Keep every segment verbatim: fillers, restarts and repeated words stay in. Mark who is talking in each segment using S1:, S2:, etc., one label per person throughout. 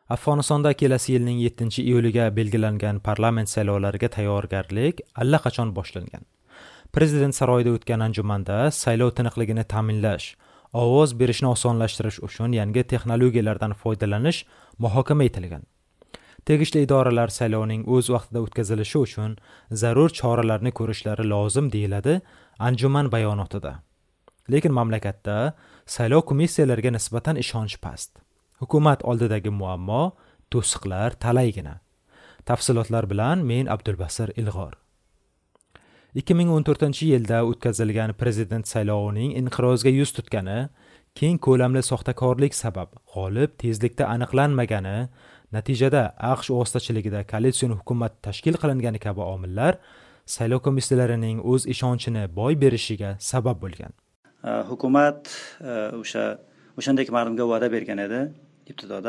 S1: Afg'onistonda kelasi yilning yettinchi iyuliga belgilangan parlament saylovlariga tayyorgarlik allaqachon boshlangan. Prezident saroyida o'tgan anjumanda saylov tiniqligini ta'minlash, ovoz berishni osonlashtirish uchun yangi texnologiyalardan foydalanish muhokama etilgan. Tegishli idoralar saylovning o'z vaqtida o'tkazilishi uchun zarur choralarni ko'rishlari lozim deyiladi anjuman bayonotida. Lekin mamlakatda saylov komissiyalariga nisbatan ishonch past. Hukumat oldidagi muammo to'siqlar talaygina. Tafsilotlar bilan men Abdulbasir Ilg'or. ikki ming o'n to'rtinchi yilda o'tkazilgan prezident saylovining inqirozga yuz tutgani, keng ko'lamli soxtakorlik sabab g'olib tezlikda aniqlanmagani, natijada AQSh vositachiligida koalitsion hukumat tashkil qilingani kabi omillar saylov komissiyalarining o'z ishonchini boy berishiga sabab bo'lgan.
S2: Hukumat o'sha o'shandek ma'lumga va'da bergan edi ibtidoda.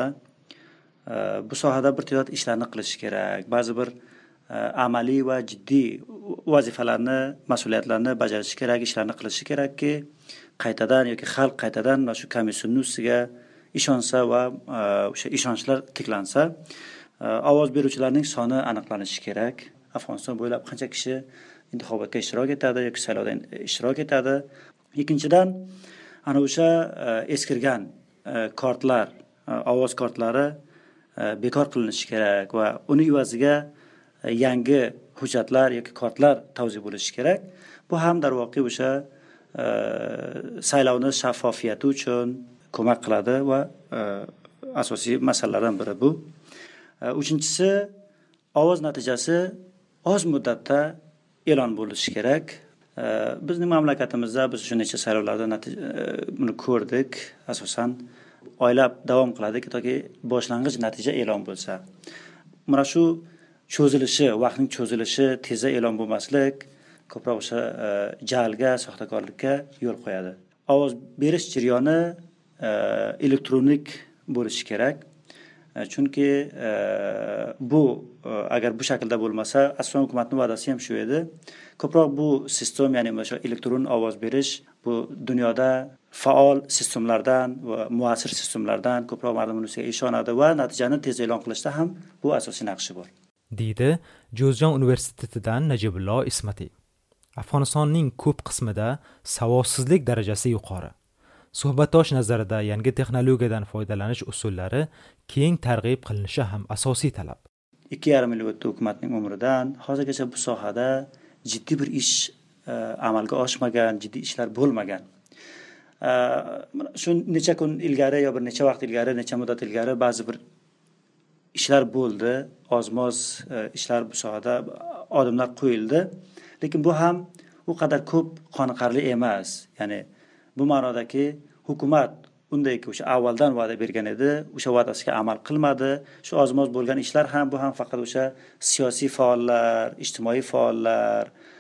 S2: Bu sohada bir tiyoat ishlarni qilish kerak. Ba'zi bir amaliy va jiddiy vazifalarni, mas'uliyatlarni bajarish kerak, ishlarni qilish kerakki, qaytadan yoki xalq qaytadan mana shu komissiyaning ustiga ishonsa va o'sha ishonchlar tiklansa, ovoz beruvchilarning soni aniqlanishi kerak. Afg'oniston bo'ylab qancha kishi intixobotga ishtirok etadi yoki saylovda ishtirok etadi. Ikkinchidan, ana o'sha eskirgan kartlar, ovoz kartlari bekor qilinishi kerak va uni evaziga yangi hujjatlar yoki kartlar tavsiya bo'lishi kerak. Bu ham darvoqe o'sha saylovning shaffofiyati uchun ko'mak qiladi va asosiy masalalardan biri bu. Uchinchisi, ovoz natijasi oz muddatda e'lon bo'lishi kerak. Bizning mamlakatimizda biz shu necha saylovlarda buni ko'rdik, asosan oylab davom qiladi toki boshlang'ich natija e'lon bo'lsa. Mana shu cho'zilishi, vaqtning cho'zilishi, tezda e'lon bo'lmaslik ko'proq o'sha jahlga, soxtakorlikka yo'l qo'yadi. Ovoz berish jarayoni elektronik bo'lishi kerak. Chunki bu agar bu shaklda bo'lmasa, Afg'oniston hukumatining va'dasi ham shu edi. Ko'proq bu sistem, ya'ni o'sha elektron ovoz berish bu dunyoda faol sistemlardan va muasir sistemlardan ko'proq ma'lum bo'lsa ishonadi va natijani tez e'lon qilishda ham bu asosiy naqshi bor.
S1: Deydi Jo'zjon universitetidan Najibullo Ismati. Afg'onistonning ko'p qismida savodsizlik darajasi yuqori. Suhbatdosh nazarida yangi texnologiyadan foydalanish usullari keng targ'ib qilinishi ham asosiy talab.
S2: ikki yarim yil o'tdi hukumatning umridan, hozirgacha bu sohada jiddiy bir ish amalga oshmagan, jiddiy ishlar bo'lmagan. Shu necha kun ilgari yo bir necha vaqt ilgari, necha muddat ilgari ba'zi bir ishlar bo'ldi, ozmoz ishlar bu sohada odamlar qo'yildi, lekin bu ham u qadar ko'p qoniqarli emas. Ya'ni bu ma'nodaki hukumat unday o'sha avvaldan va'da bergan edi, o'sha va'dasiga amal qilmadi. Shu ozmoz bo'lgan ishlar ham bu ham faqat o'sha siyosiy faollar, ijtimoiy faollar,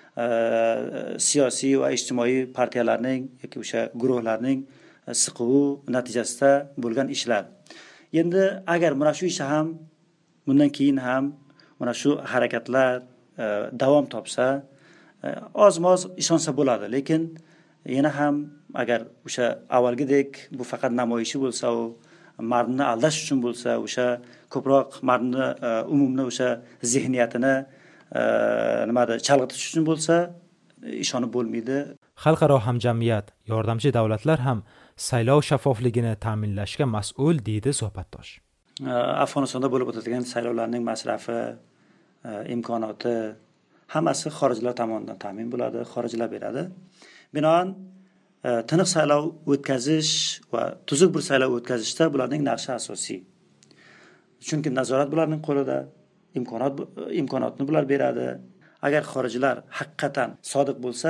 S2: siyosiy va ijtimoiy partiyalarning yoki o'sha guruhlarning siquvi natijasida bo'lgan ishlar. Endi agar mana shu ish ham bundan keyin ham mana shu harakatlar davom topsa, ozmoz ishonsa bo'ladi, lekin yana ham agar o'sha avvalgidek bu faqat namoyishi bo'lsa, u mardni aldash uchun bo'lsa, o'sha ko'proq mardni umumni o'sha zihniyatini nimada chalg'itish uchun bo'lsa, ishonib bo'lmaydi.
S1: Xalqaro hamjamiyat, yordamchi davlatlar ham saylov shaffofligini ta'minlashga mas'ul, deydi suhbatdosh.
S2: Afg'onistonda bo'lib o'tadigan saylovlarning masrafi, imkoniyati hammasi xorijlar tomonidan ta'min bo'ladi, xorijlar beradi. Binoan tiniq saylov o'tkazish va tuzuk bir saylov o'tkazishda bularning naqshi asosiy. Chunki nazorat bularning qo'lida, imkoniyat imkoniyatni bular beradi. Agar xorijlar haqiqatan sodiq bo'lsa,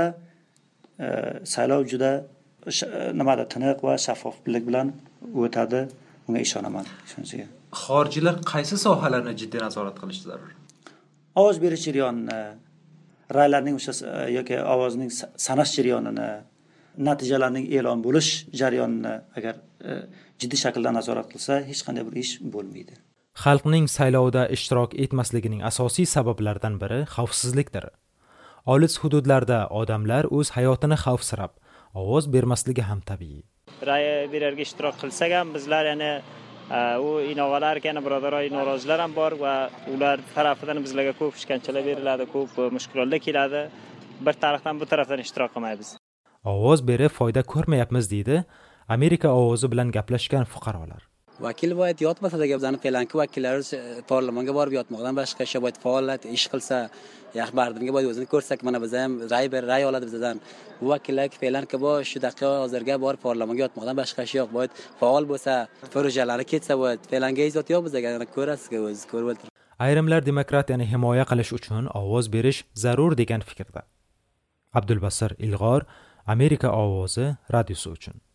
S2: saylov juda nimada tiniq va shaffoflik bilan o'tadi. Unga ishonaman, shunisiga.
S1: Xorijlar qaysi sohalarni jiddiy nazorat qilishi zarur?
S2: Ovoz berish jarayonini, raylarning o'sha yoki ovozning sanash jarayonini, natijalarning e'lon bo'lish jarayonini agar jiddiy shaklda nazorat qilsa, hech qanday bir ish bo'lmaydi.
S1: Xalqning saylovda ishtirok etmasligining asosiy sabablaridan biri xavfsizlikdir. Olis hududlarda odamlar o'z hayotini xavfsirab ovoz bermasligi ham tabiiy.
S3: Ray berarga ishtirok qilsak ham bizlar yana u inovalar ekan birodaroy norozilar ham bor va ular tarafidan bizlarga ko'p ishkanchalar beriladi, ko'p mushkulotlar keladi. Bir tarafdan bu tarafdan ishtirok qilmaymiz.
S1: Ovoz berib foyda ko'rmayapmiz deydi Amerika ovozi bilan gaplashgan fuqarolar.
S4: Vakil boyat yotmasa da bizani felanki vakillari parlamentga borib yotmoqdan boshqa ish boyat faoliyat ish qilsa, yaxshi bardimga boyat o'zini ko'rsak, mana biz ham ray ber ray oladi bizdan. Bu vakillar felanki bo shu daqiqa hozirga borib parlamentga yotmoqdan boshqa ish yo'q, boyat faol bo'lsa, projelari ketsa boyat felanga izot yo'q bizga, ko'rasizga o'zingiz ko'rib o'tirib.
S1: Ayrimlar demokratiyani himoya qilish uchun ovoz berish zarur degan fikrda. Abdulbasir Ilg'or, Amerika ovozi radiosi uchun.